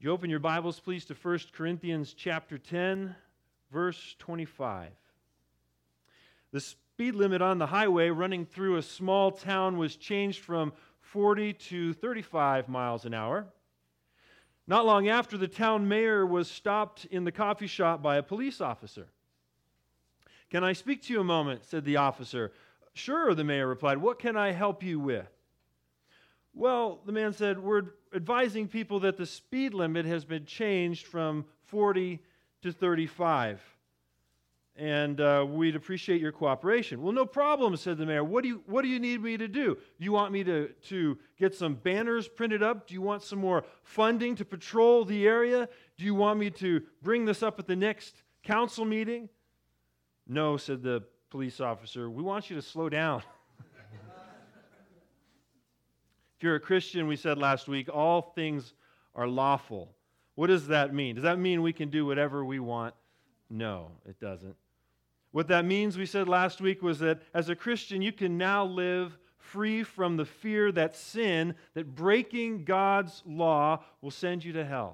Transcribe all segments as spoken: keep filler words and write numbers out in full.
You open your Bibles, please, to First Corinthians chapter ten, verse twenty-five. The speed limit on the highway running through a small town was changed from forty to thirty-five miles an hour. Not long after, the town mayor was stopped in the coffee shop by a police officer. "Can I speak to you a moment?" said the officer. "Sure," the mayor replied. "What can I help you with?" "Well," the man said, "we're advising people that the speed limit has been changed from forty to thirty-five, and uh, we'd appreciate your cooperation." "Well, no problem," said the mayor. What do you, what do you need me to do? Do you want me to, to get some banners printed up? Do you want some more funding to patrol the area? Do you want me to bring this up at the next council meeting?" "No," said the police officer. "We want you to slow down." If you're a Christian, we said last week, all things are lawful. What does that mean? Does that mean we can do whatever we want? No, it doesn't. What that means, we said last week, was that as a Christian, you can now live free from the fear that sin, that breaking God's law will send you to hell.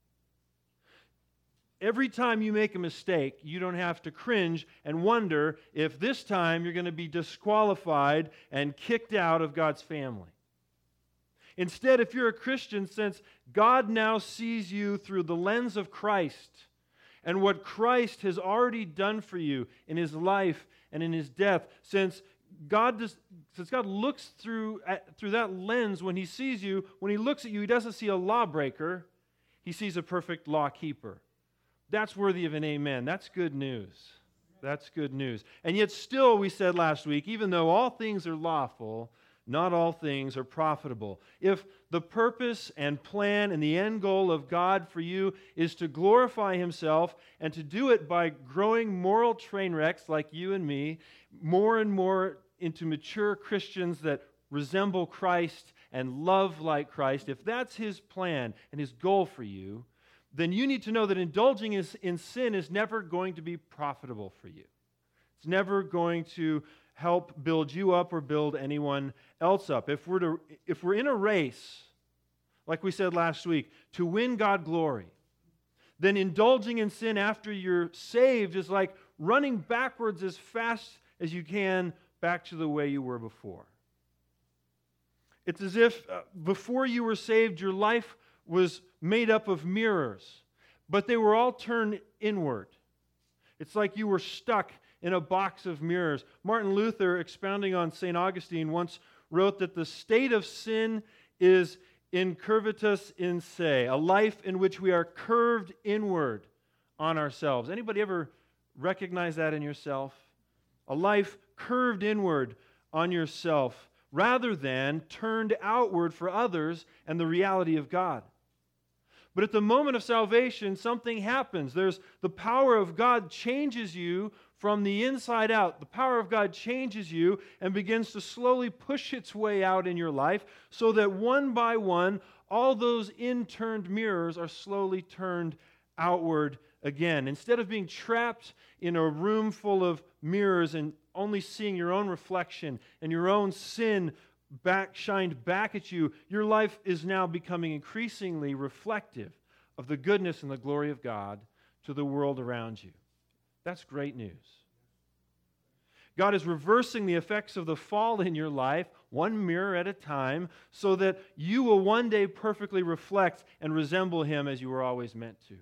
Every time you make a mistake, you don't have to cringe and wonder if this time you're going to be disqualified and kicked out of God's family. Instead, if you're a Christian, since God now sees you through the lens of Christ and what Christ has already done for you in His life and in His death, since God does, since God looks through at, through that lens when He sees you, when He looks at you, He doesn't see a lawbreaker, He sees a perfect law keeper. That's worthy of an amen. That's good news. That's good news. And yet still, we said last week, even though all things are lawful, not all things are profitable. If the purpose and plan and the end goal of God for you is to glorify Himself and to do it by growing moral train wrecks like you and me, more and more into mature Christians that resemble Christ and love like Christ, if that's His plan and His goal for you, then you need to know that indulging in sin is never going to be profitable for you. It's never going to help build you up or build anyone else up. If we're to, if we're in a race, like we said last week, to win God glory, then indulging in sin after you're saved is like running backwards as fast as you can back to the way you were before. It's as if uh, before you were saved, your life was made up of mirrors, but they were all turned inward. It's like you were stuck in a box of mirrors. Martin Luther, expounding on Saint Augustine, once wrote that the state of sin is incurvatus in se, a life in which we are curved inward on ourselves. Anybody ever recognize that in yourself? A life curved inward on yourself rather than turned outward for others and the reality of God. But at the moment of salvation, something happens. There's the power of God changes you from the inside out. The power of God changes you and begins to slowly push its way out in your life so that one by one, all those in-turned mirrors are slowly turned outward again. Instead of being trapped in a room full of mirrors and only seeing your own reflection and your own sin back shined back at you, your life is now becoming increasingly reflective of the goodness and the glory of God to the world around you. That's great news. God is reversing the effects of the fall in your life, one mirror at a time, so that you will one day perfectly reflect and resemble Him as you were always meant to.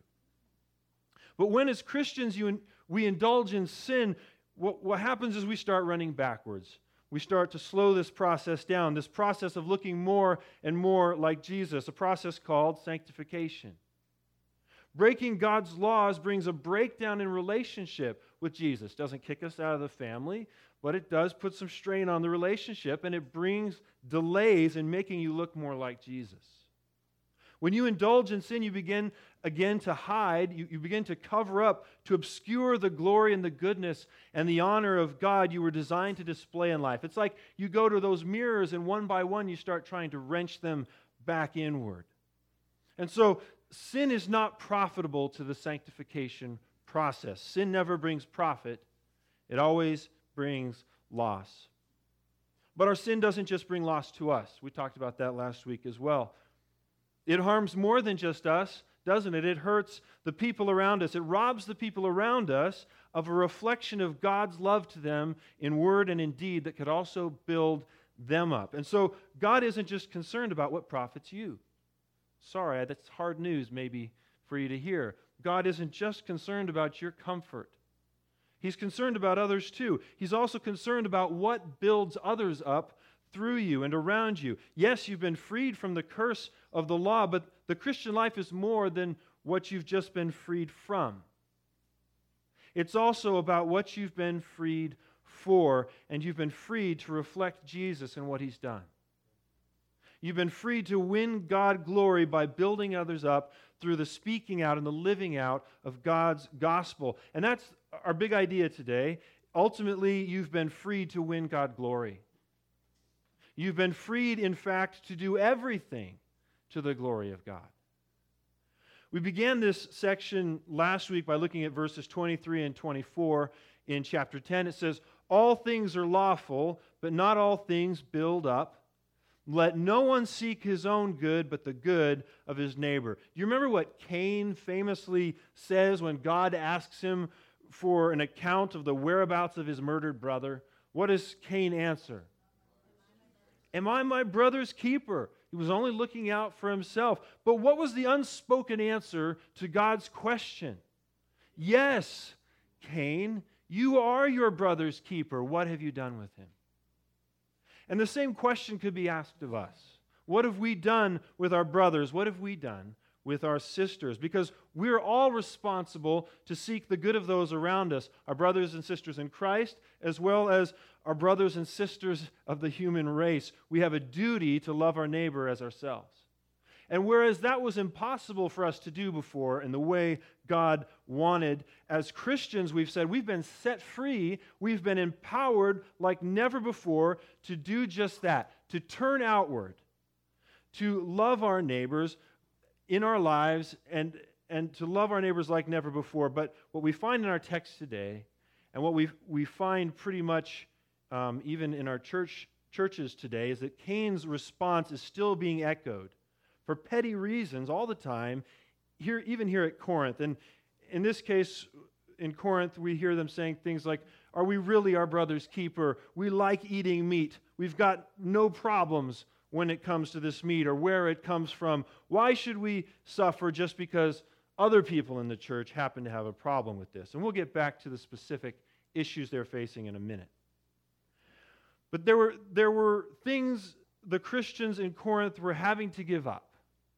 But when as Christians you, we indulge in sin, what, what happens is we start running backwards. We start to slow this process down, this process of looking more and more like Jesus, a process called sanctification. Breaking God's laws brings a breakdown in relationship with Jesus. Doesn't kick us out of the family, but it does put some strain on the relationship, and it brings delays in making you look more like Jesus. When you indulge in sin, you begin again to hide, you, you begin to cover up, to obscure the glory and the goodness and the honor of God you were designed to display in life. It's like you go to those mirrors and one by one you start trying to wrench them back inward. And so sin is not profitable to the sanctification process. Sin never brings profit. It always brings loss. But our sin doesn't just bring loss to us. We talked about that last week as well. It harms more than just us. doesn't it? It hurts the people around us. It robs the people around us of a reflection of God's love to them in word and in deed that could also build them up. And so God isn't just concerned about what profits you. Sorry, that's hard news maybe for you to hear. God isn't just concerned about your comfort. He's concerned about others too. He's also concerned about what builds others up through you and around you. Yes, you've been freed from the curse of the law, but the Christian life is more than what you've just been freed from. It's also about what you've been freed for, and you've been freed to reflect Jesus and what He's done. You've been freed to win God glory by building others up through the speaking out and the living out of God's gospel. And that's our big idea today. Ultimately, you've been freed to win God glory. You've been freed, in fact, to do everything to the glory of God. We began this section last week by looking at verses twenty-three and twenty-four in chapter ten. It says, "All things are lawful, but not all things build up. Let no one seek his own good, but the good of his neighbor." Do you remember what Cain famously says when God asks him for an account of the whereabouts of his murdered brother? What does Cain answer? Am I my brother's keeper? He was only looking out for himself. But what was the unspoken answer to God's question? Yes, Cain, you are your brother's keeper. What have you done with him? And the same question could be asked of us. What have we done with our brothers? What have we done with our sisters? Because we're all responsible to seek the good of those around us, our brothers and sisters in Christ, as well as our brothers and sisters of the human race. We have a duty to love our neighbor as ourselves. And whereas that was impossible for us to do before in the way God wanted, as Christians, we've said we've been set free, we've been empowered like never before to do just that, to turn outward, to love our neighbors in our lives and, and to love our neighbors like never before. But what we find in our text today, and what we we find pretty much um, even in our church churches today, is that Cain's response is still being echoed for petty reasons all the time, here, even here at Corinth. And in this case, in Corinth, we hear them saying things like, "Are we really our brother's keeper? We like eating meat. We've got no problems when it comes to this meat or where it comes from. Why should we suffer just because other people in the church happen to have a problem with this?" And we'll get back to the specific issues they're facing in a minute. But there were, there were things the Christians in Corinth were having to give up.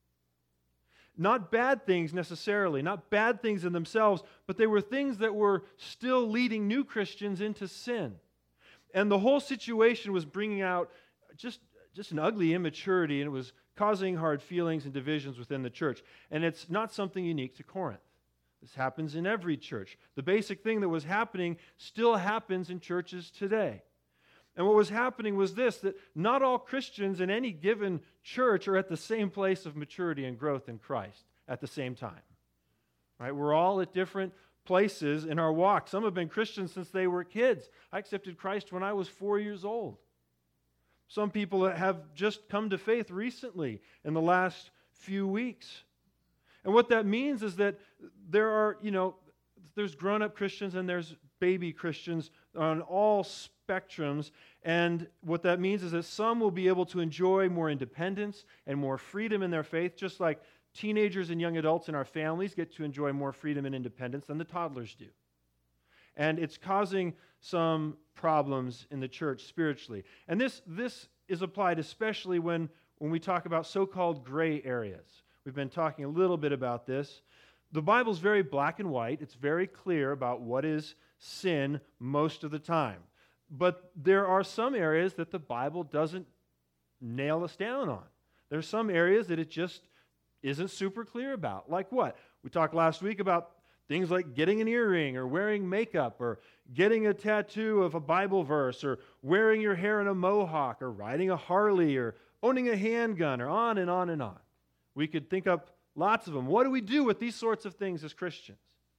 Not bad things necessarily, not bad things in themselves, but they were things that were still leading new Christians into sin. And the whole situation was bringing out just, just an ugly immaturity, and it was causing hard feelings and divisions within the church. And it's not something unique to Corinth. This happens in every church. The basic thing that was happening still happens in churches today. And what was happening was this, that not all Christians in any given church are at the same place of maturity and growth in Christ at the same time. Right? We're all at different places in our walk. Some have been Christians since they were kids. I accepted Christ when I was four years old. Some people have just come to faith recently in the last few weeks. And what that means is that there are, you know, there's grown-up Christians and there's baby Christians on all spectrums. And what that means is that some will be able to enjoy more independence and more freedom in their faith, just like teenagers and young adults in our families get to enjoy more freedom and independence than the toddlers do. And it's causing some problems in the church spiritually. And this, this is applied especially when, when we talk about so-called gray areas. We've been talking a little bit about this. The Bible's very black and white. It's very clear about what is sin most of the time. But there are some areas that the Bible doesn't nail us down on. There's some areas that it just isn't super clear about. Like what? We talked last week about things like getting an earring or wearing makeup or getting a tattoo of a Bible verse or wearing your hair in a mohawk or riding a Harley or owning a handgun or on and on and on. We could think up lots of them. What do we do with these sorts of things as Christians?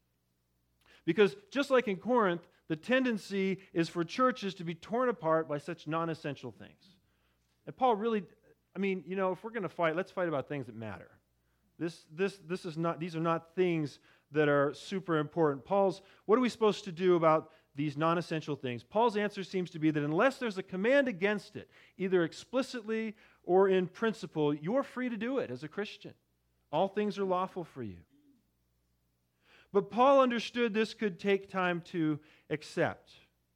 Because just like in Corinth, the tendency is for churches to be torn apart by such non-essential things. And Paul really, I mean, you know, if we're going to fight, let's fight about things that matter. This, this, this is not, these are not things that are super important. Paul's, what are we supposed to do about these non-essential things? Paul's answer seems to be that unless there's a command against it, either explicitly or in principle, you're free to do it as a Christian. All things are lawful for you. But Paul understood this could take time to accept.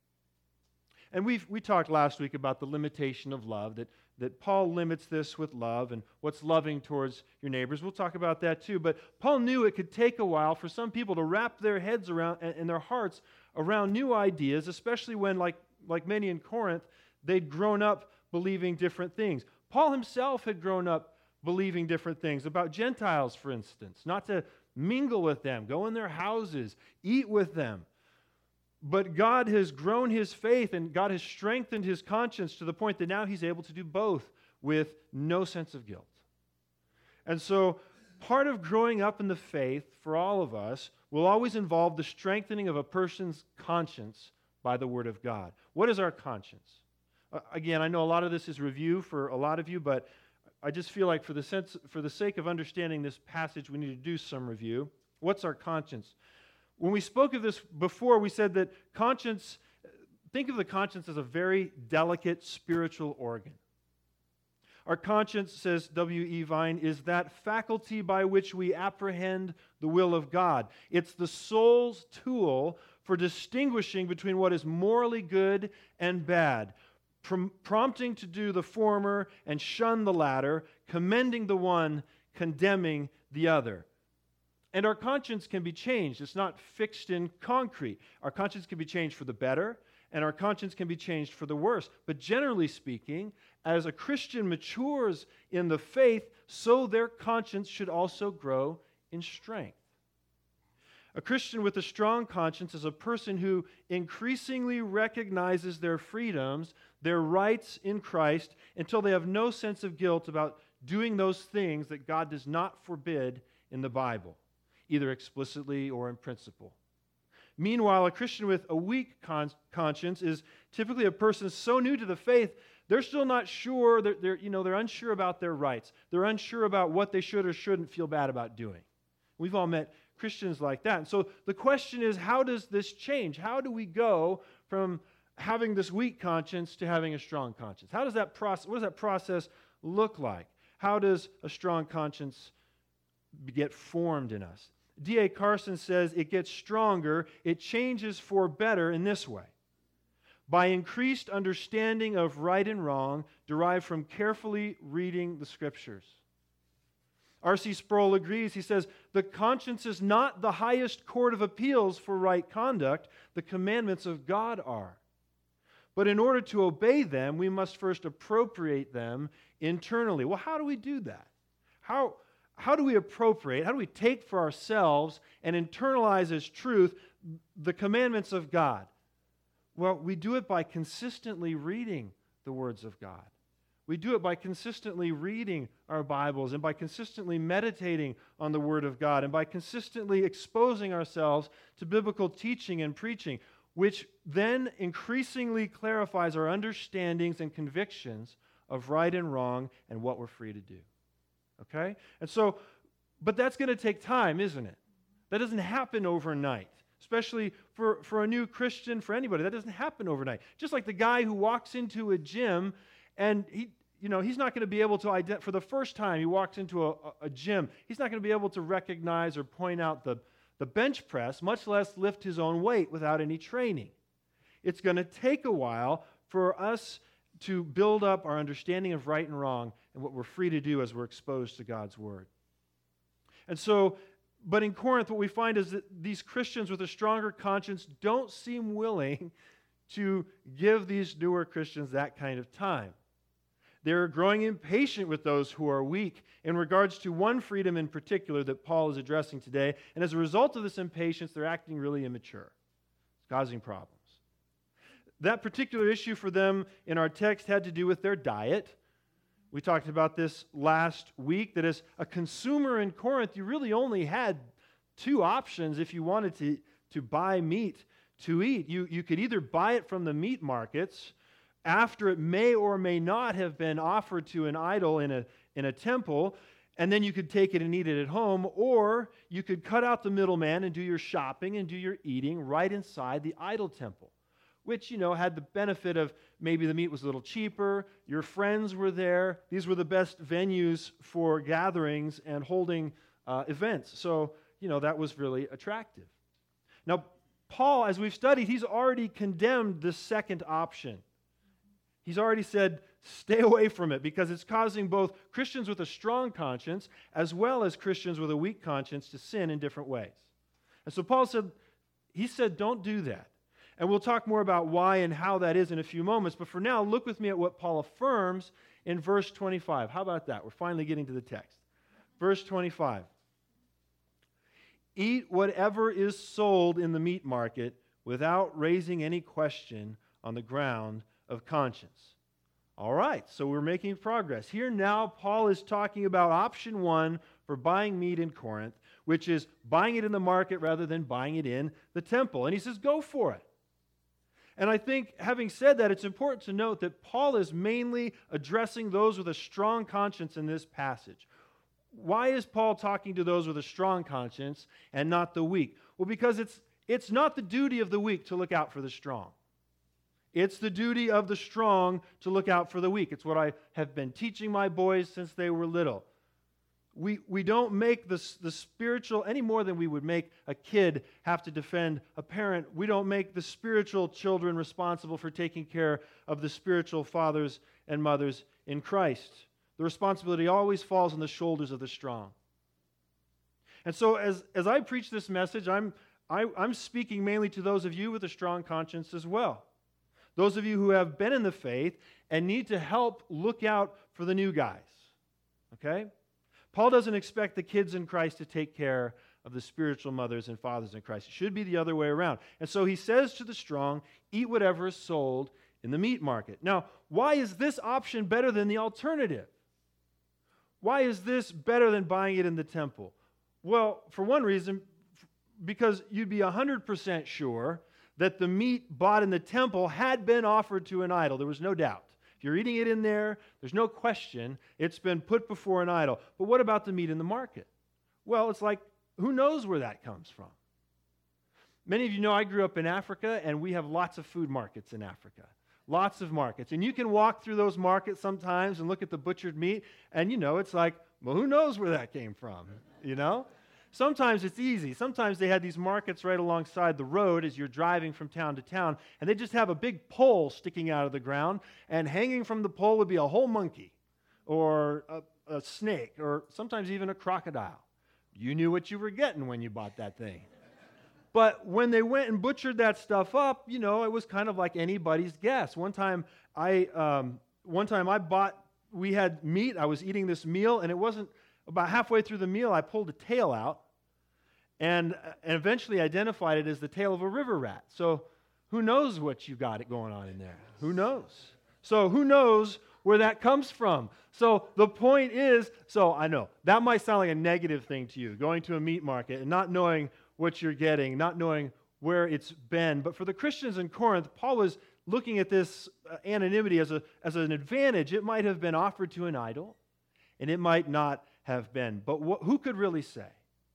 And we we talked last week about the limitation of love, that, that Paul limits this with love and what's loving towards your neighbors. We'll talk about that too. But Paul knew it could take a while for some people to wrap their heads around and their hearts around new ideas, especially when, like, like many in Corinth, they'd grown up believing different things. Paul himself had grown up believing different things about Gentiles, for instance, not to mingle with them, go in their houses, eat with them. But God has grown his faith and God has strengthened his conscience to the point that now he's able to do both with no sense of guilt. And so part of growing up in the faith for all of us will always involve the strengthening of a person's conscience by the Word of God. What is our conscience? Uh, again, I know a lot of this is review for a lot of you, but I just feel like for the sense, for the sake of understanding this passage, we need to do some review. What's our conscience? When we spoke of this before, we said that conscience, think of the conscience as a very delicate spiritual organ. Our conscience, says W E Vine, is that faculty by which we apprehend the will of God. It's the soul's tool for distinguishing between what is morally good and bad, prom- prompting to do the former and shun the latter, commending the one, condemning the other. And our conscience can be changed. It's not fixed in concrete. Our conscience can be changed for the better, and our conscience can be changed for the worse. But generally speaking, as a Christian matures in the faith, so their conscience should also grow in strength. A Christian with a strong conscience is a person who increasingly recognizes their freedoms, their rights in Christ, until they have no sense of guilt about doing those things that God does not forbid in the Bible, either explicitly or in principle. Meanwhile, a Christian with a weak con- conscience is typically a person so new to the faith, they're still not sure, they're, they're, you know, they're unsure about their rights. They're unsure about what they should or shouldn't feel bad about doing. We've all met Christians like that. And so the question is, how does this change? How do we go from having this weak conscience to having a strong conscience? How does that process, what does that process look like? How does a strong conscience get formed in us? D A Carson says it gets stronger, it changes for better in this way. By increased understanding of right and wrong derived from carefully reading the Scriptures. R C Sproul agrees. He says, the conscience is not the highest court of appeals for right conduct. The commandments of God are. But in order to obey them, we must first appropriate them internally. Well, how do we do that? How... How do we appropriate, how do we take for ourselves and internalize as truth the commandments of God? Well, we do it by consistently reading the words of God. We do it by consistently reading our Bibles and by consistently meditating on the Word of God and by consistently exposing ourselves to biblical teaching and preaching, which then increasingly clarifies our understandings and convictions of right and wrong and what we're free to do. Okay? And so, but that's going to take time, isn't it? That doesn't happen overnight, especially for, for a new Christian, for anybody. That doesn't happen overnight. Just like the guy who walks into a gym and he, you know, he's not going to be able to identify, for the first time he walks into a, a gym, he's not going to be able to recognize or point out the, the bench press, much less lift his own weight without any training. It's going to take a while for us to build up our understanding of right and wrong and what we're free to do as we're exposed to God's Word. And so, but in Corinth, what we find is that these Christians with a stronger conscience don't seem willing to give these newer Christians that kind of time. They're growing impatient with those who are weak in regards to one freedom in particular that Paul is addressing today. And as a result of this impatience, they're acting really immature. It's causing problems. That particular issue for them in our text had to do with their diet. We talked about this last week, that as a consumer in Corinth, you really only had two options if you wanted to, to buy meat to eat. You, you could either buy it from the meat markets after it may or may not have been offered to an idol in a, in a temple, and then you could take it and eat it at home, or you could cut out the middleman and do your shopping and do your eating right inside the idol temple, which, you know, had the benefit of maybe the meat was a little cheaper, your friends were there. These were the best venues for gatherings and holding uh, events. So, you know, that was really attractive. Now, Paul, as we've studied, he's already condemned the second option. He's already said, stay away from it because it's causing both Christians with a strong conscience as well as Christians with a weak conscience to sin in different ways. And so Paul said, he said, don't do that. And we'll talk more about why and how that is in a few moments. But for now, look with me at what Paul affirms in verse twenty-five. How about that? We're finally getting to the text. Verse twenty-five. Eat whatever is sold in the meat market without raising any question on the ground of conscience. All right, so we're making progress. Here now, Paul is talking about option one for buying meat in Corinth, which is buying it in the market rather than buying it in the temple. And he says, go for it. And I think, having said that, it's important to note that Paul is mainly addressing those with a strong conscience in this passage. Why is Paul talking to those with a strong conscience and not the weak? Well, because it's, it's not the duty of the weak to look out for the strong. It's the duty of the strong to look out for the weak. It's what I have been teaching my boys since they were little. We, we don't make the, the spiritual, any more than we would make a kid have to defend a parent. We don't make the spiritual children responsible for taking care of the spiritual fathers and mothers in Christ. The responsibility always falls on the shoulders of the strong. And so as, as I preach this message, I'm, I, I'm speaking mainly to those of you with a strong conscience as well. Those of you who have been in the faith and need to help look out for the new guys. Okay? Paul doesn't expect the kids in Christ to take care of the spiritual mothers and fathers in Christ. It should be the other way around. And so he says to the strong, eat whatever is sold in the meat market. Now, why is this option better than the alternative? Why is this better than buying it in the temple? Well, for one reason, because you'd be one hundred percent sure that the meat bought in the temple had been offered to an idol. There was no doubt. If you're eating it in there, there's no question it's been put before an idol. But what about the meat in the market? Well, it's like, who knows where that comes from? Many of you know I grew up in Africa, and we have lots of food markets in Africa. Lots of markets. And you can walk through those markets sometimes and look at the butchered meat, and you know, it's like, well, who knows where that came from, you know? Sometimes it's easy. Sometimes they had these markets right alongside the road as you're driving from town to town, and they just have a big pole sticking out of the ground, and hanging from the pole would be a whole monkey or a, a snake or sometimes even a crocodile. You knew what you were getting when you bought that thing. But when they went and butchered that stuff up, you know, it was kind of like anybody's guess. One time I, um, one time I bought, we had meat, I was eating this meal, and it wasn't, about halfway through the meal, I pulled a tail out, and, and eventually identified it as the tail of a river rat. So who knows what you got it going on in there? Who knows? So who knows where that comes from? So the point is, so I know, that might sound like a negative thing to you, going to a meat market and not knowing what you're getting, not knowing where it's been. But for the Christians in Corinth, Paul was looking at this uh, anonymity as, a, as an advantage. It might have been offered to an idol, and it might not have been. But wh- who could really say?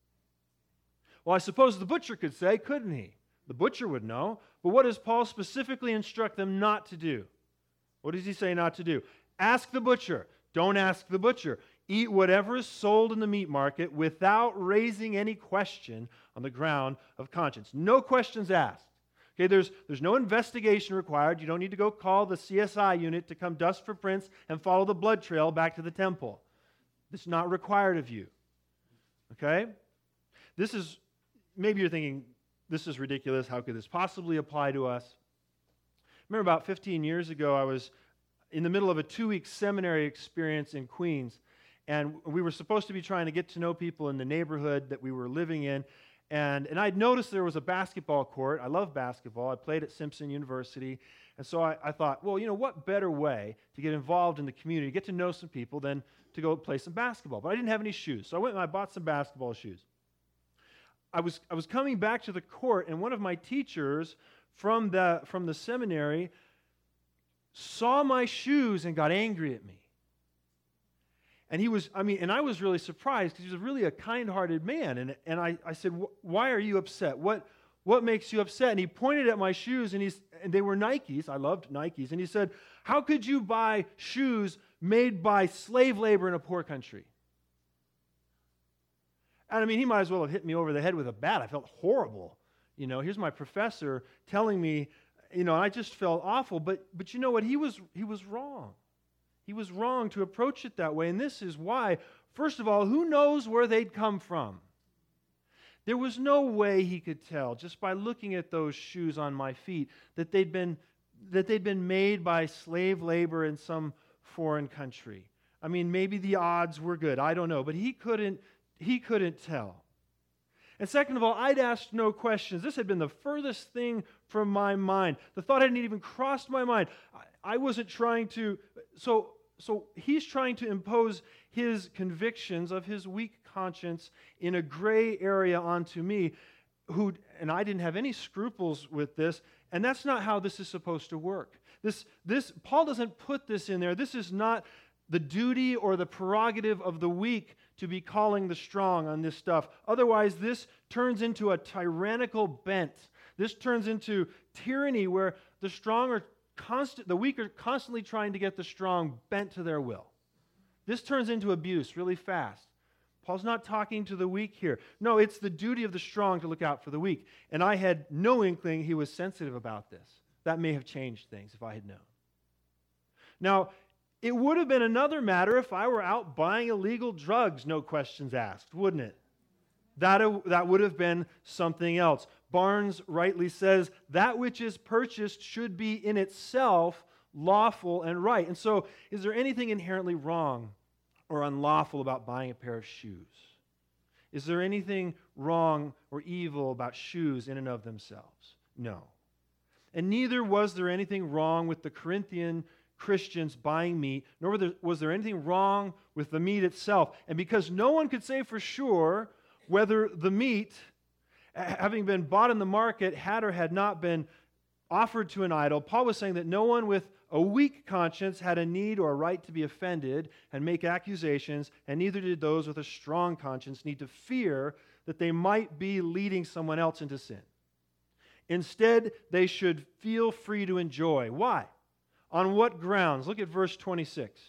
Well, I suppose the butcher could say, couldn't he? The butcher would know. But what does Paul specifically instruct them not to do? What does he say not to do? Ask the butcher. Don't ask the butcher. Eat whatever is sold in the meat market without raising any question on the ground of conscience. No questions asked. Okay, there's, there's no investigation required. You don't need to go call the C S I unit to come dust for prints and follow the blood trail back to the temple. It's not required of you. Okay? This is, maybe you're thinking, this is ridiculous. How could this possibly apply to us? I remember about fifteen years ago, I was in the middle of a two-week seminary experience in Queens, and we were supposed to be trying to get to know people in the neighborhood that we were living in, and, and I'd noticed there was a basketball court. I love basketball. I played at Simpson University, and so I, I thought, well, you know, what better way to get involved in the community, get to know some people, than to go play some basketball? But I didn't have any shoes, so I went and I bought some basketball shoes. I was, I was coming back to the court, and one of my teachers from the, from the seminary saw my shoes and got angry at me. And he was, I mean, and I was really surprised because he was really a kind-hearted man. And, and I, I said, why are you upset? What, what makes you upset? And he pointed at my shoes, and, he's, and they were Nikes. I loved Nikes. And he said, how could you buy shoes made by slave labor in a poor country? And I mean, he might as well have hit me over the head with a bat. I felt horrible. You know, here's my professor telling me, you know, I just felt awful. But, but you know what? He was, he was wrong. He was wrong to approach it that way, and this is why. First of all, who knows where they'd come from? There was no way he could tell, just by looking at those shoes on my feet, that they'd been, that they'd been made by slave labor in some foreign country. I mean, maybe the odds were good. I don't know, but he couldn't, he couldn't tell. And second of all, I'd asked no questions. This had been the furthest thing from my mind. The thought hadn't even crossed my mind. I, I wasn't trying to... So, so he's trying to impose his convictions of his weak conscience in a gray area onto me, who, and I didn't have any scruples with this, and that's not how this is supposed to work. This, this, Paul doesn't put this in there. This is not the duty or the prerogative of the weak to be calling the strong on this stuff. Otherwise, this turns into a tyrannical bent. This turns into tyranny where the strong are constant, the weak are constantly trying to get the strong bent to their will. This turns into abuse really fast. Paul's not talking to the weak here. No, it's the duty of the strong to look out for the weak. And I had no inkling he was sensitive about this. That may have changed things if I had known. Now, it would have been another matter if I were out buying illegal drugs, no questions asked, wouldn't it? That, that would have been something else. Barnes rightly says, that which is purchased should be in itself lawful and right. And so, is there anything inherently wrong or unlawful about buying a pair of shoes? Is there anything wrong or evil about shoes in and of themselves? No. And neither was there anything wrong with the Corinthian Christians buying meat, nor was there anything wrong with the meat itself. And because no one could say for sure whether the meat, having been bought in the market, had or had not been offered to an idol, Paul was saying that no one with a weak conscience had a need or a right to be offended and make accusations, and neither did those with a strong conscience need to fear that they might be leading someone else into sin. Instead, they should feel free to enjoy. Why? On what grounds? Look at verse twenty-six.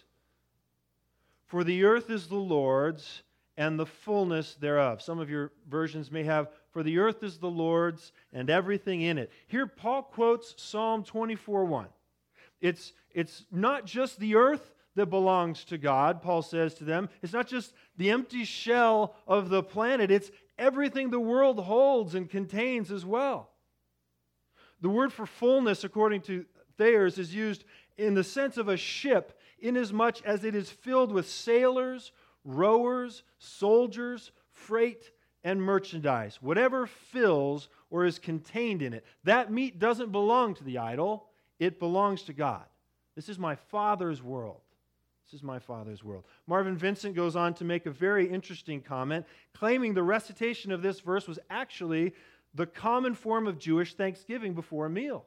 For the earth is the Lord's and the fullness thereof. Some of your versions may have, for the earth is the Lord's and everything in it. Here Paul quotes Psalm twenty-four one. It's, it's not just the earth that belongs to God, Paul says to them. It's not just the empty shell of the planet. It's everything the world holds and contains as well. The word for fullness, according to Thayer's, is used in the sense of a ship, inasmuch as it is filled with sailors, rowers, soldiers, freight, and merchandise. Whatever fills or is contained in it. That meat doesn't belong to the idol. It belongs to God. This is my Father's world. This is my Father's world. Marvin Vincent goes on to make a very interesting comment, claiming the recitation of this verse was actually the common form of Jewish thanksgiving before a meal.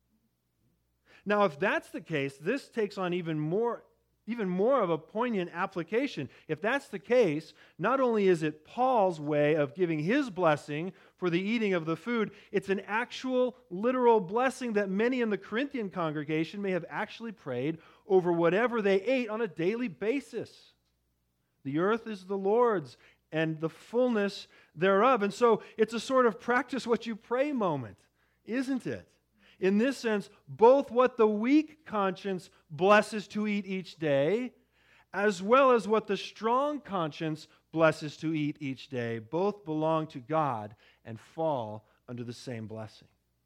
Now, if that's the case, this takes on even more, even more of a poignant application. If that's the case, not only is it Paul's way of giving his blessing for the eating of the food, it's an actual, literal blessing that many in the Corinthian congregation may have actually prayed over whatever they ate on a daily basis. The earth is the Lord's and the fullness thereof. And so it's a sort of practice what you pray moment, isn't it? In this sense, both what the weak conscience blesses to eat each day, as well as what the strong conscience blesses to eat each day, both belong to God and fall under the same blessing.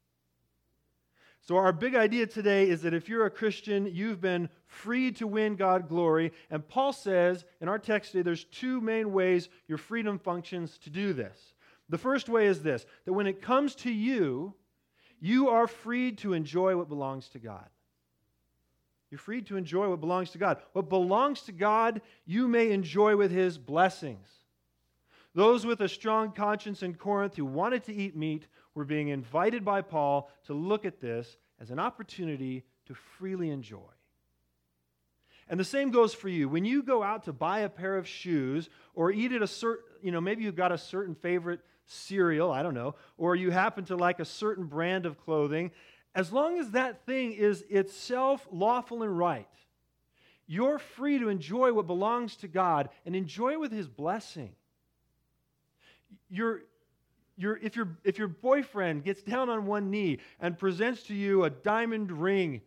So our big idea today is that if you're a Christian, you've been freed to win God glory. And Paul says in our text today, there's two main ways your freedom functions to do this. The first way is this, that when it comes to you, you are freed to enjoy what belongs to God. You're freed to enjoy what belongs to God. What belongs to God, you may enjoy with His blessings. Those with a strong conscience in Corinth who wanted to eat meat were being invited by Paul to look at this as an opportunity to freely enjoy. And the same goes for you. When you go out to buy a pair of shoes or eat at a certain, you know, maybe you've got a certain favorite cereal, I don't know, or you happen to like a certain brand of clothing, as long as that thing is itself lawful and right, you're free to enjoy what belongs to God and enjoy it with His blessing. You're, you're, if, your, if your boyfriend gets down on one knee and presents to you a diamond ring,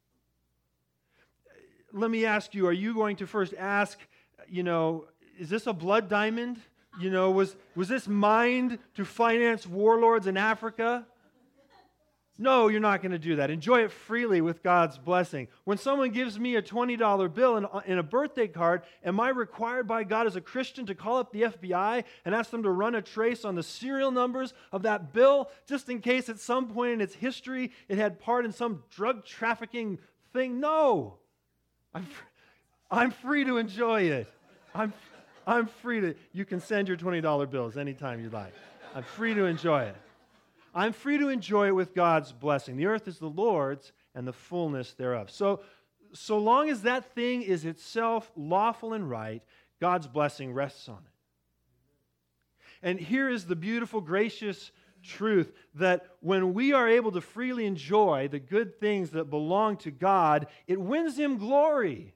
let me ask you, are you going to first ask, you know, is this a blood diamond? You know, was, was this mined to finance warlords in Africa? No, you're not going to do that. Enjoy it freely with God's blessing. When someone gives me a twenty dollar bill and, and a birthday card, am I required by God as a Christian to call up the F B I and ask them to run a trace on the serial numbers of that bill, just in case at some point in its history it had part in some drug trafficking thing? No. I'm, I'm free to enjoy it. I'm, I'm free to, you can send your twenty dollar bills anytime you like. I'm free to enjoy it. I'm free to enjoy it with God's blessing. The earth is the Lord's and the fullness thereof. So, so long as that thing is itself lawful and right, God's blessing rests on it. And here is the beautiful, gracious truth that when we are able to freely enjoy the good things that belong to God, it wins Him glory.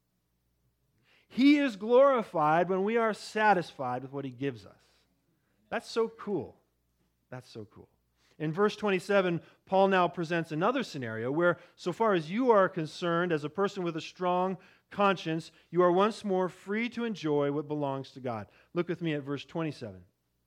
He is glorified when we are satisfied with what He gives us. That's so cool. That's so cool. In verse twenty-seven, Paul now presents another scenario where, so far as you are concerned, as a person with a strong conscience, you are once more free to enjoy what belongs to God. Look with me at verse twenty-seven.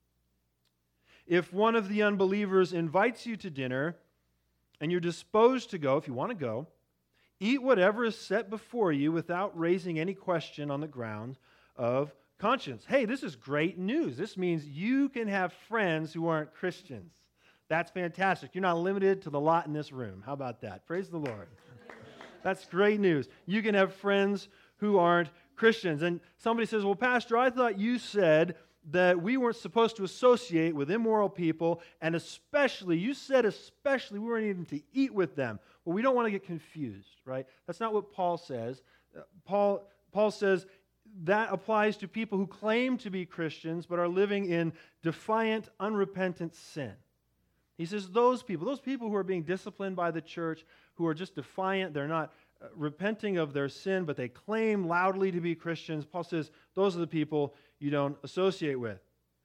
If one of the unbelievers invites you to dinner and you're disposed to go, if you want to go, eat whatever is set before you without raising any question on the ground of conscience. Hey, this is great news. This means you can have friends who aren't Christians. That's fantastic. You're not limited to the lot in this room. How about that? Praise the Lord. That's great news. You can have friends who aren't Christians. And somebody says, well, Pastor, I thought you said that we weren't supposed to associate with immoral people, and especially, you said especially, we weren't even to eat with them. Well, we don't want to get confused, right? That's not what Paul says. Uh, Paul, Paul says that applies to people who claim to be Christians but are living in defiant, unrepentant sin. He says those people, those people who are being disciplined by the church, who are just defiant, they're not uh, repenting of their sin, but they claim loudly to be Christians. Paul says those are the people you don't associate with.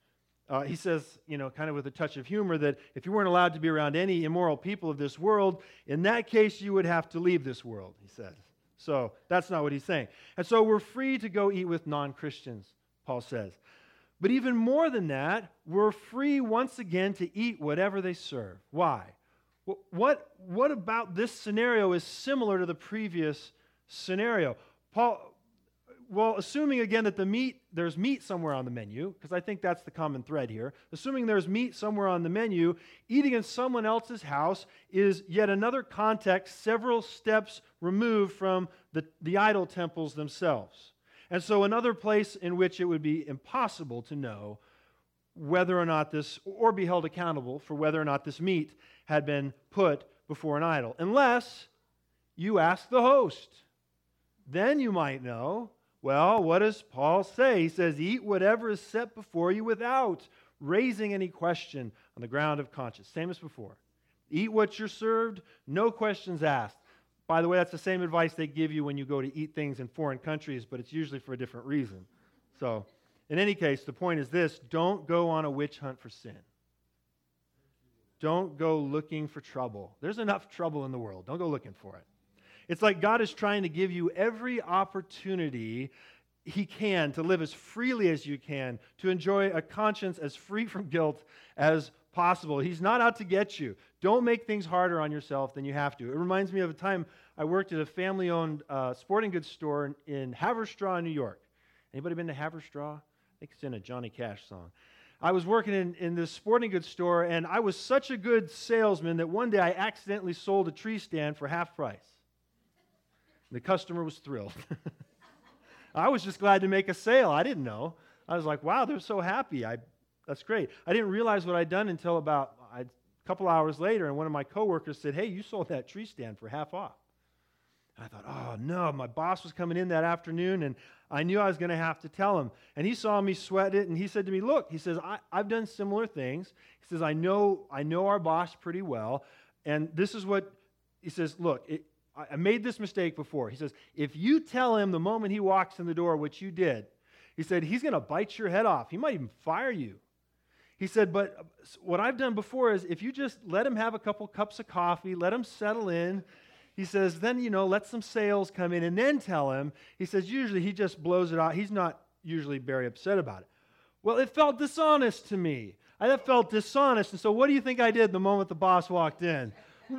Uh, he says, you know, kind of with a touch of humor, that if you weren't allowed to be around any immoral people of this world, in that case you would have to leave this world, he says. So that's not what he's saying. And so we're free to go eat with non-Christians, Paul says. But even more than that, we're free once again to eat whatever they serve. Why? What, what about this scenario is similar to the previous scenario? Paul, well, assuming again that the meat, there's meat somewhere on the menu, because I think that's the common thread here. Assuming there's meat somewhere on the menu, eating in someone else's house is yet another context several steps removed from the, the idol temples themselves. And so another place in which it would be impossible to know whether or not this, or be held accountable for whether or not this meat had been put before an idol, unless you ask the host. Then you might know, well, what does Paul say? He says, eat whatever is set before you without raising any question on the ground of conscience. Same as before. Eat what you're served, no questions asked. By the way, that's the same advice they give you when you go to eat things in foreign countries, but it's usually for a different reason. So, in any case, the point is this: don't go on a witch hunt for sin. Don't go looking for trouble. There's enough trouble in the world. Don't go looking for it. It's like God is trying to give you every opportunity He can to live as freely as you can, to enjoy a conscience as free from guilt as possible. He's not out to get you. Don't make things harder on yourself than you have to. It reminds me of a time I worked at a family-owned uh, sporting goods store in, in Haverstraw, New York. Anybody been to Haverstraw? I think it's in a Johnny Cash song. I was working in, in this sporting goods store, and I was such a good salesman that one day I accidentally sold a tree stand for half price. The customer was thrilled. I was just glad to make a sale. I didn't know. I was like, wow, they're so happy. I, that's great. I didn't realize what I'd done until about a couple hours later, and one of my coworkers said, hey, you sold that tree stand for half off. And I thought, oh, no, my boss was coming in that afternoon, and I knew I was going to have to tell him. And he saw me sweat it, and he said to me, look, he says, I, I've done similar things. He says, I know, I know our boss pretty well, and this is what, he says, look, it, I made this mistake before. He says, if you tell him the moment he walks in the door, which you did, he said, he's going to bite your head off. He might even fire you. He said, but what I've done before is if you just let him have a couple cups of coffee, let him settle in, he says, then, you know, let some sales come in and then tell him. He says, usually he just blows it out. He's not usually very upset about it. Well, it felt dishonest to me. I felt dishonest. And so what do you think I did the moment the boss walked in?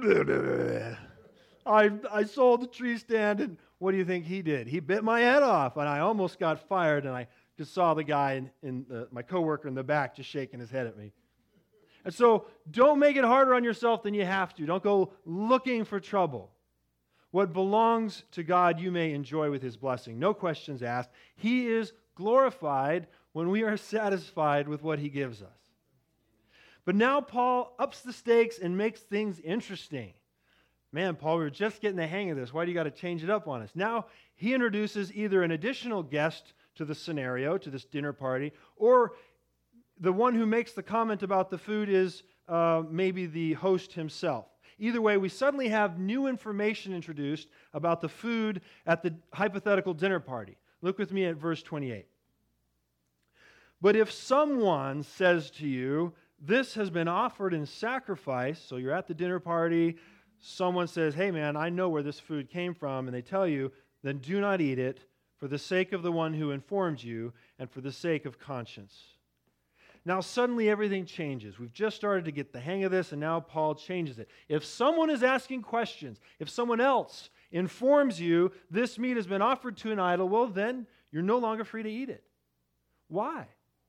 I, I sold the tree stand, and what do you think he did? He bit my head off, and I almost got fired, and I just saw the guy, in, in the, my coworker in the back, just shaking his head at me. And so don't make it harder on yourself than you have to. Don't go looking for trouble. What belongs to God, you may enjoy with His blessing. No questions asked. He is glorified when we are satisfied with what He gives us. But now Paul ups the stakes and makes things interesting. Man, Paul, we were just getting the hang of this. Why do you got to change it up on us? Now he introduces either an additional guest to the scenario, to this dinner party, or the one who makes the comment about the food is uh, maybe the host himself. Either way, we suddenly have new information introduced about the food at the hypothetical dinner party. Look with me at verse twenty-eight. But if someone says to you, this has been offered in sacrifice, so you're at the dinner party, someone says, hey man, I know where this food came from, and they tell you, then do not eat it for the sake of the one who informed you and for the sake of conscience. Now suddenly everything changes. We've just started to get the hang of this, and now Paul changes it. If someone is asking questions, if someone else informs you this meat has been offered to an idol, well then you're no longer free to eat it. Why?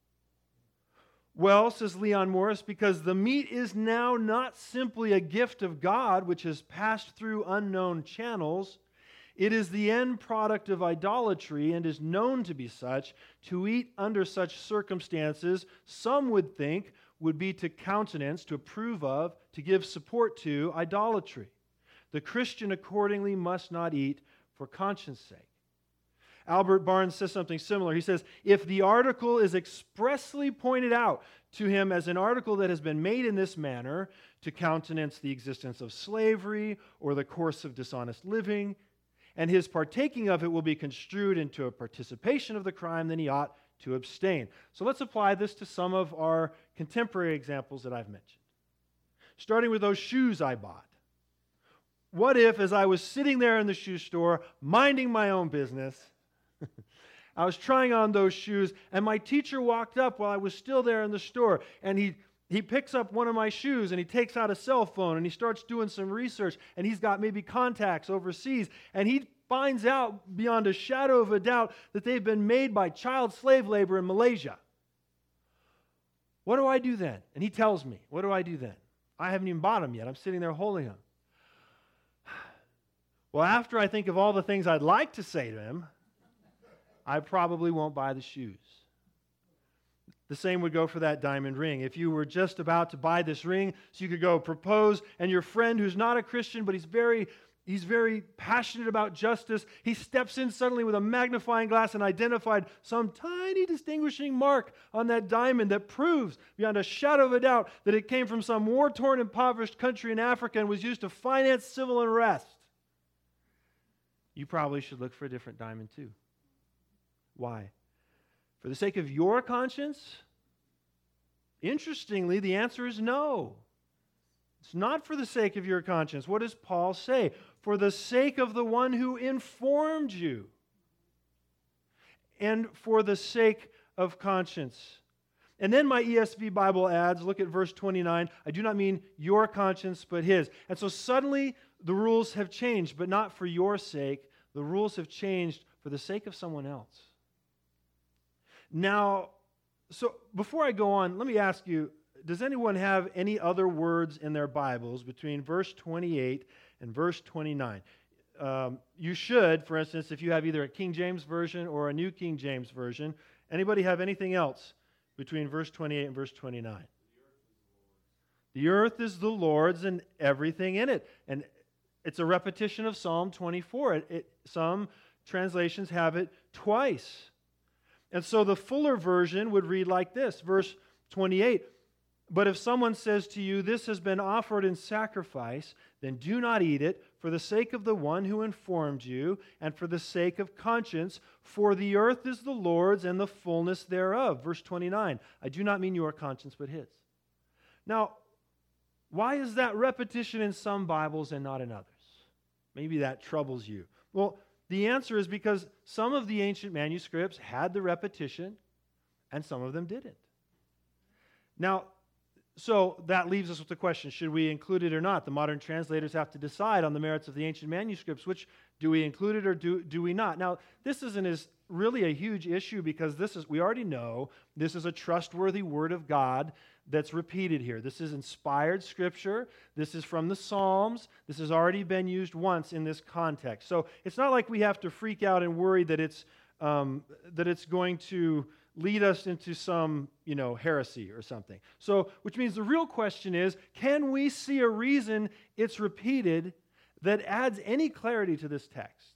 Well, says Leon Morris, because the meat is now not simply a gift of God which has passed through unknown channels. It is the end product of idolatry and is known to be such. To eat under such circumstances, some would think, would be to countenance, to approve of, to give support to idolatry. The Christian accordingly must not eat for conscience sake. Albert Barnes says something similar. He says, if the article is expressly pointed out to him as an article that has been made in this manner to countenance the existence of slavery or the course of dishonest living, and his partaking of it will be construed into a participation of the crime, then he ought to abstain. So let's apply this to some of our contemporary examples that I've mentioned. Starting with those shoes I bought. What if, as I was sitting there in the shoe store, minding my own business, I was trying on those shoes, and my teacher walked up while I was still there in the store, and he He picks up one of my shoes and he takes out a cell phone and he starts doing some research, and he's got maybe contacts overseas, and he finds out beyond a shadow of a doubt that they've been made by child slave labor in Malaysia. What do I do then? And he tells me. What do I do then? I haven't even bought them yet. I'm sitting there holding them. Well, after I think of all the things I'd like to say to him, I probably won't buy the shoes. The same would go for that diamond ring. If you were just about to buy this ring so you could go propose, and your friend who's not a Christian, but he's very, he's very passionate about justice, he steps in suddenly with a magnifying glass and identified some tiny distinguishing mark on that diamond that proves beyond a shadow of a doubt that it came from some war-torn, impoverished country in Africa and was used to finance civil unrest. You probably should look for a different diamond too. Why? For the sake of your conscience? Interestingly, the answer is no. It's not for the sake of your conscience. What does Paul say? For the sake of the one who informed you. And for the sake of conscience. And then my E S V Bible adds, look at verse twenty-nine, I do not mean your conscience, but his. And so suddenly the rules have changed, but not for your sake. The rules have changed for the sake of someone else. Now, so before I go on, let me ask you, does anyone have any other words in their Bibles between verse twenty-eight and verse twenty-nine? Um, you should, for instance, if you have either a King James Version or a New King James Version, anybody have anything else between verse twenty-eight and verse twenty-nine? The earth is the Lord's and everything in it. And It's a repetition of Psalm twenty-four. It, it, some translations have it twice. And so the fuller version would read like this, verse twenty-eight. But if someone says to you, this has been offered in sacrifice, then do not eat it for the sake of the one who informed you and for the sake of conscience, for the earth is the Lord's and the fullness thereof. Verse twenty-nine, I do not mean your conscience, but his. Now, why is that repetition in some Bibles and not in others? Maybe that troubles you. Well, the answer is because some of the ancient manuscripts had the repetition and some of them didn't. Now, so that leaves us with the question, should we include it or not? The modern translators have to decide on the merits of the ancient manuscripts, which do we include it or do, do we not? Now, this isn't as really a huge issue because this is, we already know this is a trustworthy word of God that's repeated here. This is inspired scripture. This is from the Psalms. This has already been used once in this context. So it's not like we have to freak out and worry that it's um, that it's going to lead us into some, you know, heresy or something. So, which means the real question is, can we see a reason it's repeated that adds any clarity to this text?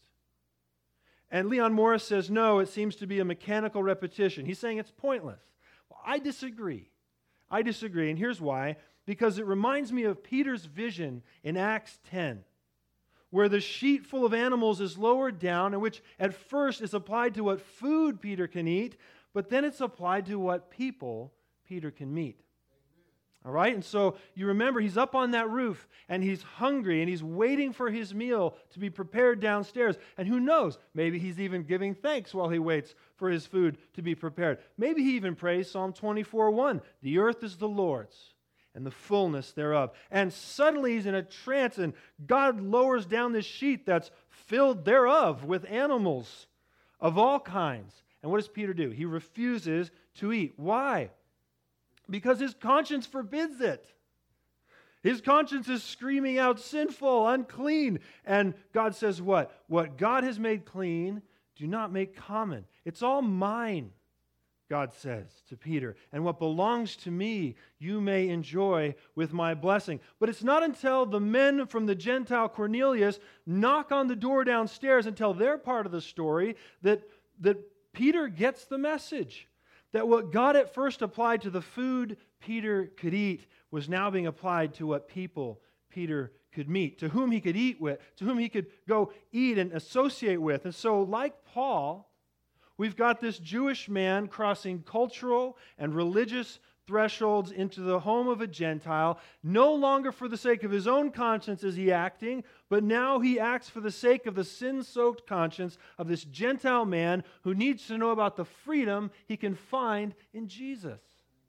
And Leon Morris says, no, it seems to be a mechanical repetition. He's saying it's pointless. Well, I disagree. I disagree, and here's why. Because it reminds me of Peter's vision in Acts ten, where the sheet full of animals is lowered down, and which at first is applied to what food Peter can eat, but then it's applied to what people Peter can meet. All right? And so you remember he's up on that roof and he's hungry and he's waiting for his meal to be prepared downstairs. And who knows? Maybe he's even giving thanks while he waits for his food to be prepared. Maybe he even prays Psalm twenty-four one. The earth is the Lord's and the fullness thereof. And suddenly he's in a trance and God lowers down this sheet that's filled thereof with animals of all kinds. And what does Peter do? He refuses to eat. Why? Because his conscience forbids it. His conscience is screaming out, sinful, unclean. And God says what? What God has made clean, do not make common. It's all mine, God says to Peter. And what belongs to me, you may enjoy with my blessing. But it's not until the men from the Gentile Cornelius knock on the door downstairs and tell their part of the story that, that Peter gets the message that what God at first applied to the food Peter could eat was now being applied to what people Peter could meet, to whom he could eat with, to whom he could go eat and associate with. And so, like Paul, we've got this Jewish man crossing cultural and religious thresholds into the home of a Gentile. No longer for the sake of his own conscience is he acting, but now he acts for the sake of the sin-soaked conscience of this Gentile man who needs to know about the freedom he can find in Jesus.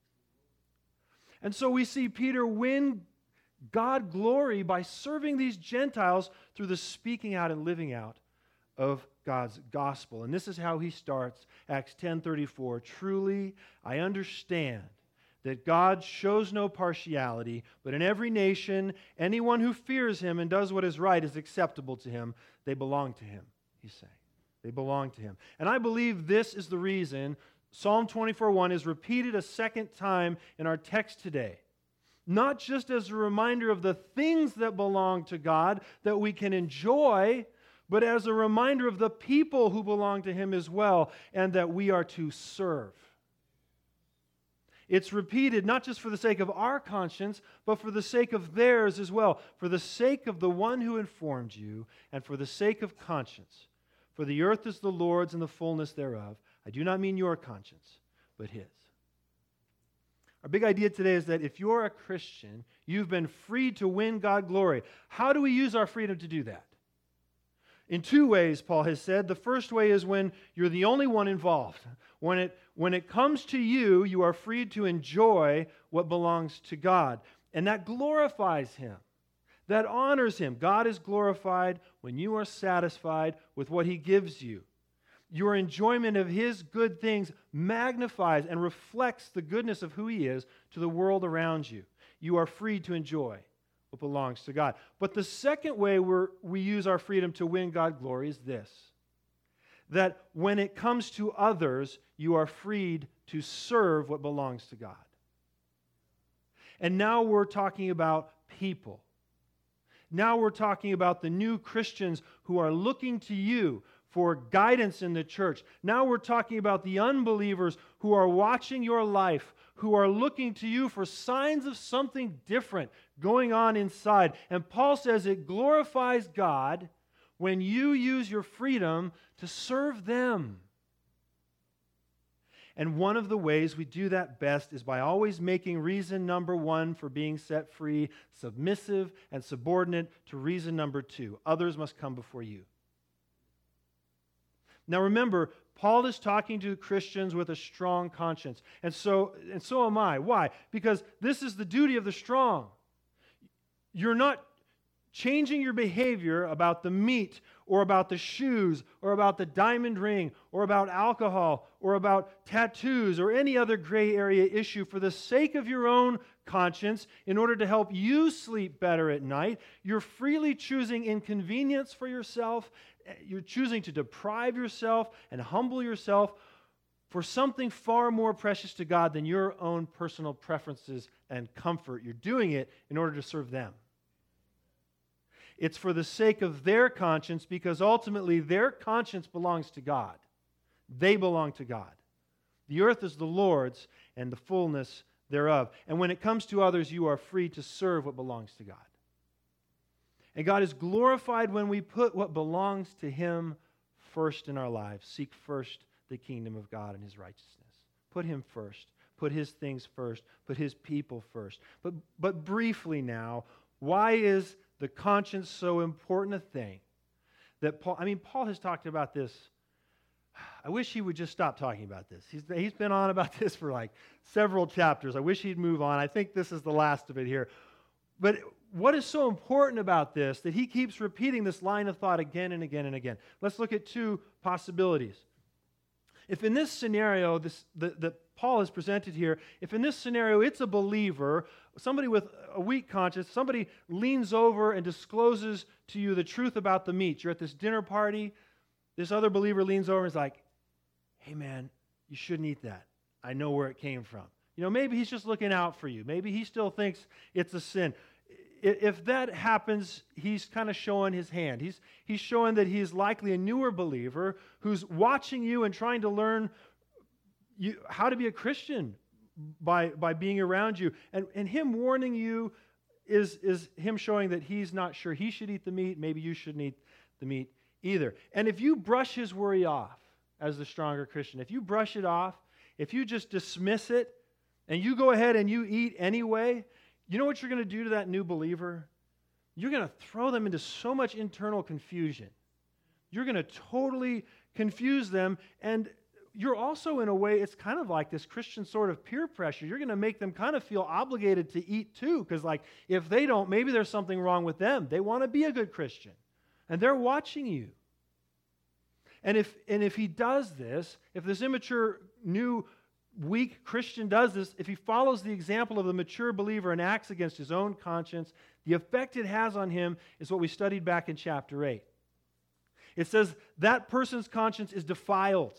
And so we see Peter win God glory by serving these Gentiles through the speaking out and living out of God's gospel. And this is how he starts Acts ten thirty-four. Truly, I understand that God shows no partiality, but in every nation, anyone who fears him and does what is right is acceptable to him. They belong to him, he's saying. They belong to him. And I believe this is the reason Psalm twenty-four one is repeated a second time in our text today. Not just as a reminder of the things that belong to God that we can enjoy, but as a reminder of the people who belong to him as well, and that we are to serve. It's repeated not just for the sake of our conscience, but for the sake of theirs as well, for the sake of the one who informed you, and for the sake of conscience. For the earth is the Lord's and the fullness thereof. I do not mean your conscience, but his. Our big idea today is that if you're a Christian, you've been freed to win God glory. How do we use our freedom to do that? In two ways, Paul has said. The first way is when you're the only one involved. When it, when it comes to you, you are free to enjoy what belongs to God. And that glorifies him. That honors him. God is glorified when you are satisfied with what he gives you. Your enjoyment of his good things magnifies and reflects the goodness of who he is to the world around you. You are free to enjoy what belongs to God. But the second way we're, we use our freedom to win God glory is this. That when it comes to others, you are freed to serve what belongs to God. And now we're talking about people. Now we're talking about the new Christians who are looking to you for guidance in the church. Now we're talking about the unbelievers who are watching your life, who are looking to you for signs of something different going on inside. And Paul says it glorifies God when you use your freedom to serve them. And one of the ways we do that best is by always making reason number one for being set free submissive and subordinate to reason number two. Others must come before you. Now remember, Paul is talking to Christians with a strong conscience. And so, and so am I. Why? Because this is the duty of the strong. You're not changing your behavior about the meat or about the shoes or about the diamond ring or about alcohol or about tattoos or any other gray area issue for the sake of your own conscience in order to help you sleep better at night. You're freely choosing inconvenience for yourself. You're choosing to deprive yourself and humble yourself for something far more precious to God than your own personal preferences and comfort. You're doing it in order to serve them. It's for the sake of their conscience, because ultimately their conscience belongs to God. They belong to God. The earth is the Lord's and the fullness thereof. And when it comes to others, you are free to serve what belongs to God. And God is glorified when we put what belongs to Him first in our lives. Seek first the kingdom of God and His righteousness. Put Him first. Put His things first. Put His people first. But, but briefly now, why is the conscience so important a thing that Paul, I mean, Paul has talked about this. I wish he would just stop talking about this. He's, he's been on about this for like several chapters. I wish he'd move on. I think this is the last of it here. But what is so important about this that he keeps repeating this line of thought again and again and again? Let's look at two possibilities. If in this scenario, this, the, the Paul has presented here, if in this scenario it's a believer, somebody with a weak conscience, somebody leans over and discloses to you the truth about the meat. You're at this dinner party, this other believer leans over and is like, hey man, you shouldn't eat that. I know where it came from. You know, maybe he's just looking out for you. Maybe he still thinks it's a sin. If that happens, he's kind of showing his hand. He's, he's showing that he's likely a newer believer who's watching you and trying to learn you, how to be a Christian by, by being around you. And, and him warning you is, is him showing that he's not sure he should eat the meat. Maybe you shouldn't eat the meat either. And if you brush his worry off as the stronger Christian, if you brush it off, if you just dismiss it, and you go ahead and you eat anyway, you know what you're going to do to that new believer? You're going to throw them into so much internal confusion. You're going to totally confuse them, and you're also, in a way, it's kind of like this Christian sort of peer pressure. You're going to make them kind of feel obligated to eat too, because like if they don't, maybe there's something wrong with them. They want to be a good Christian, and they're watching you. And if and if he does this, if this immature new weak Christian does this, if he follows the example of the mature believer and acts against his own conscience, the effect it has on him is what we studied back in chapter eight. It says that person's conscience is defiled.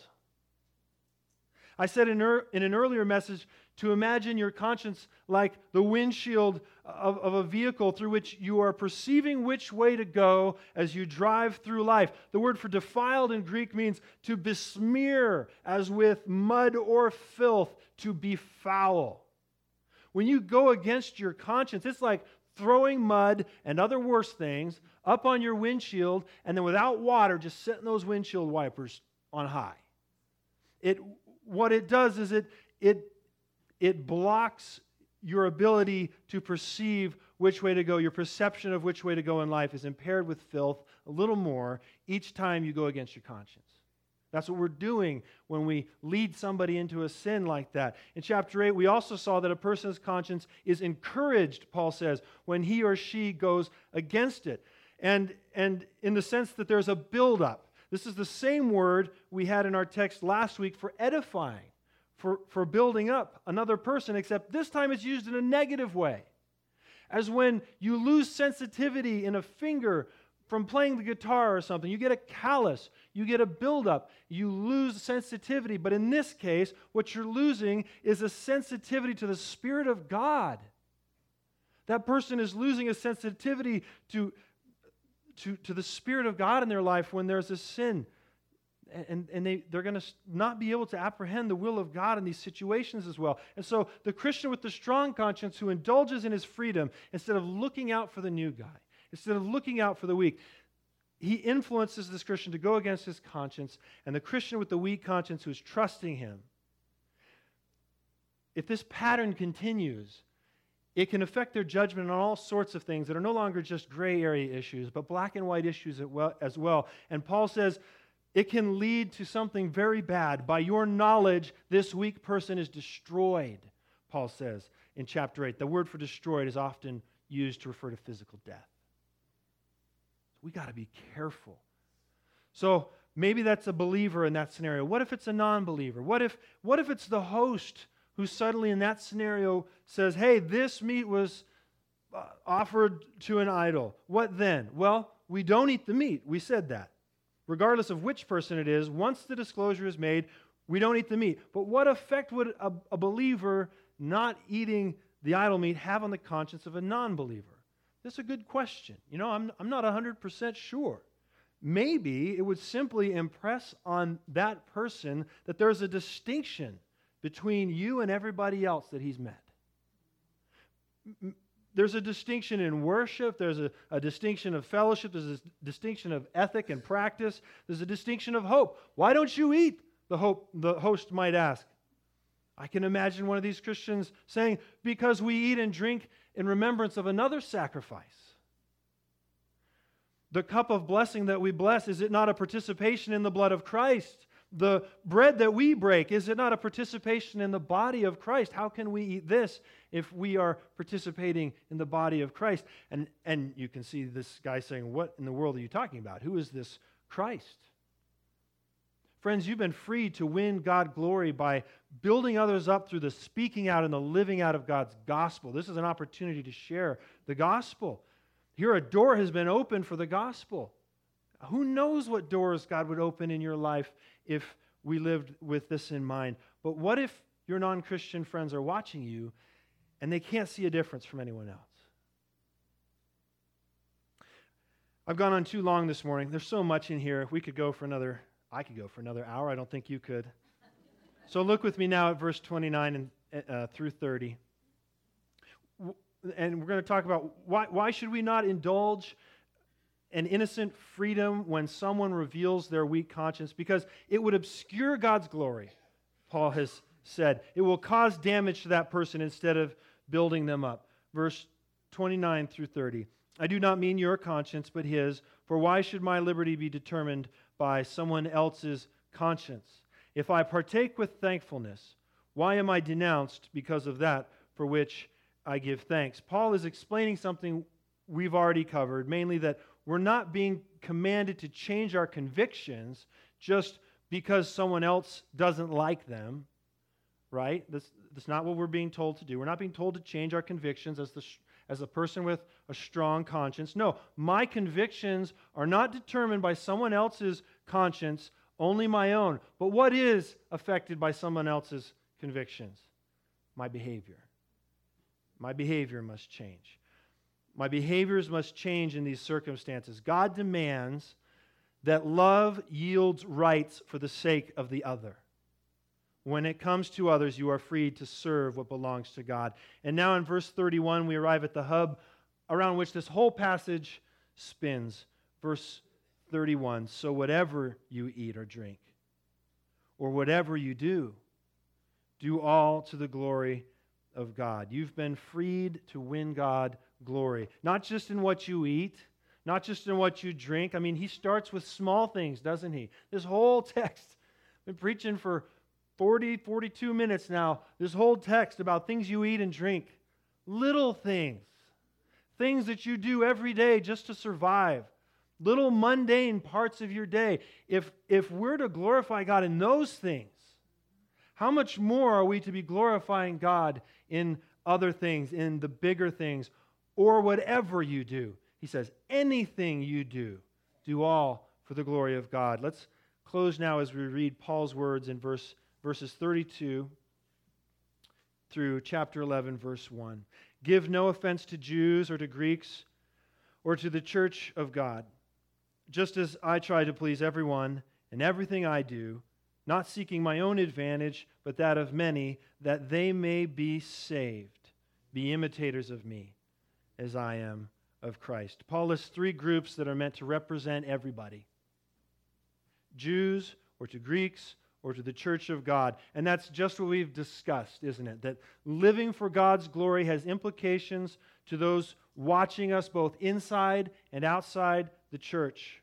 I said in, er, in an earlier message to imagine your conscience like the windshield of, of a vehicle through which you are perceiving which way to go as you drive through life. The word for defiled in Greek means to besmear as with mud or filth, to befoul. When you go against your conscience, it's like throwing mud and other worse things up on your windshield and then without water just setting those windshield wipers on high. It What it does is it, it, it blocks your ability to perceive which way to go. Your perception of which way to go in life is impaired with filth a little more each time you go against your conscience. That's what we're doing when we lead somebody into a sin like that. In chapter eight, we also saw that a person's conscience is encouraged, Paul says, when he or she goes against it. And, and in the sense that there's a buildup. This is the same word we had in our text last week for edifying, for, for building up another person, except this time it's used in a negative way. As when you lose sensitivity in a finger from playing the guitar or something, you get a callus, you get a buildup, you lose sensitivity. But in this case, what you're losing is a sensitivity to the Spirit of God That person is losing a sensitivity to, to, to the Spirit of God in their life when there's a sin. And, and they, they're going to not be able to apprehend the will of God in these situations as well. And so the Christian with the strong conscience who indulges in his freedom, instead of looking out for the new guy, instead of looking out for the weak, he influences this Christian to go against his conscience. And the Christian with the weak conscience who is trusting him, if this pattern continues, it can affect their judgment on all sorts of things that are no longer just gray area issues, but black and white issues as well. And Paul says it can lead to something very bad. By your knowledge, this weak person is destroyed, Paul says in chapter eight. The word for destroyed is often used to refer to physical death. We got to be careful. So maybe that's a believer in that scenario. What if it's a non-believer? What if, what if it's the host who suddenly in that scenario says, hey, this meat was uh, offered to an idol? What then? Well, we don't eat the meat. We said that. Regardless of which person it is, once the disclosure is made, we don't eat the meat. But what effect would a, a believer not eating the idol meat have on the conscience of a non-believer? That's a good question. You know, I'm, I'm not one hundred percent sure. Maybe it would simply impress on that person that there's a distinction between you and everybody else that he's met. There's a distinction in worship. There's a, a distinction of fellowship. There's a distinction of ethic and practice. There's a distinction of hope. Why don't you eat? The hope the host might ask. I can imagine one of these Christians saying, because we eat and drink in remembrance of another sacrifice. The cup of blessing that we bless, is it not a participation in the blood of Christ? The bread that we break, is it not a participation in the body of Christ? How can we eat this if we are participating in the body of Christ? And, and you can see this guy saying, what in the world are you talking about? Who is this Christ? Friends, you've been free to win God glory by building others up through the speaking out and the living out of God's gospel. This is an opportunity to share the gospel. Here a door has been opened for the gospel. Who knows what doors God would open in your life if we lived with this in mind? But what if your non-Christian friends are watching you and they can't see a difference from anyone else? I've gone on too long this morning. There's so much in here. We could go for another, I could go for another hour. I don't think you could. So look with me now at verse twenty-nine and uh, through thirty. And we're going to talk about why, why should we not indulge an innocent freedom when someone reveals their weak conscience? Because it would obscure God's glory, Paul has said. It will cause damage to that person instead of building them up. Verse twenty-nine through thirty. I do not mean your conscience, but his. For why should my liberty be determined by someone else's conscience? If I partake with thankfulness, why am I denounced because of that for which I give thanks? Paul is explaining something we've already covered, mainly that we're not being commanded to change our convictions just because someone else doesn't like them, right? That's, that's not what we're being told to do. We're not being told to change our convictions as the as a person with a strong conscience. No, my convictions are not determined by someone else's conscience, only my own. But what is affected by someone else's convictions? My behavior. My behavior must change. My behaviors must change in these circumstances. God demands that love yields rights for the sake of the other. When it comes to others, you are free to serve what belongs to God. And now in verse thirty-one, we arrive at the hub around which this whole passage spins. Verse thirty-one, so whatever you eat or drink, or whatever you do, do all to the glory of God. You've been freed to win God glory. Not just in what you eat, not just in what you drink. I mean, he starts with small things, doesn't he? This whole text, I've been preaching for forty, forty-two minutes now, this whole text about things you eat and drink. Little things. Things that you do every day just to survive. Little mundane parts of your day. If, if we're to glorify God in those things, how much more are we to be glorifying God in other things, in the bigger things, or whatever you do? He says, anything you do, do all for the glory of God. Let's close now as we read Paul's words in verse, verses thirty-two through chapter eleven, verse one. Give no offense to Jews or to Greeks or to the church of God, just as I try to please everyone in everything I do, not seeking my own advantage, but that of many, that they may be saved. Be imitators of me, as I am of Christ. Paul lists three groups that are meant to represent everybody. Jews, or to Greeks, or to the church of God. And that's just what we've discussed, isn't it? That living for God's glory has implications to those watching us both inside and outside the church.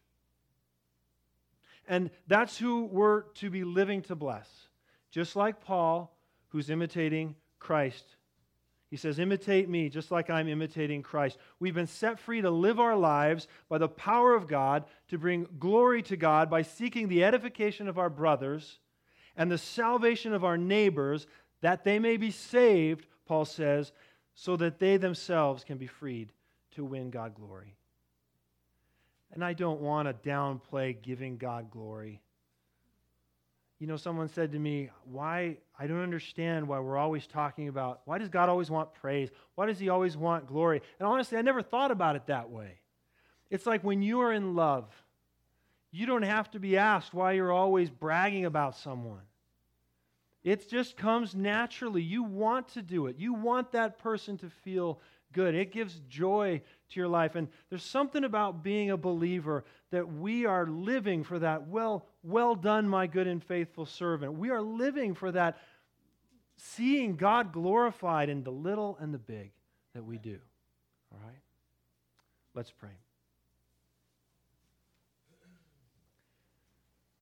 And that's who we're to be living to bless. Just like Paul, who's imitating Christ. He says, imitate me just like I'm imitating Christ. We've been set free to live our lives by the power of God, to bring glory to God by seeking the edification of our brothers and the salvation of our neighbors, that they may be saved, Paul says, so that they themselves can be freed to win God glory. And I don't want to downplay giving God glory. You know, someone said to me, why, I don't understand why we're always talking about, why does God always want praise? Why does He always want glory? And honestly, I never thought about it that way. It's like when you are in love, you don't have to be asked why you're always bragging about someone. It just comes naturally. You want to do it. You want that person to feel good. It gives joy to your life. And there's something about being a believer that we are living for that, well, well done, my good and faithful servant. We are living for that, seeing God glorified in the little and the big that we do. All right? Let's pray.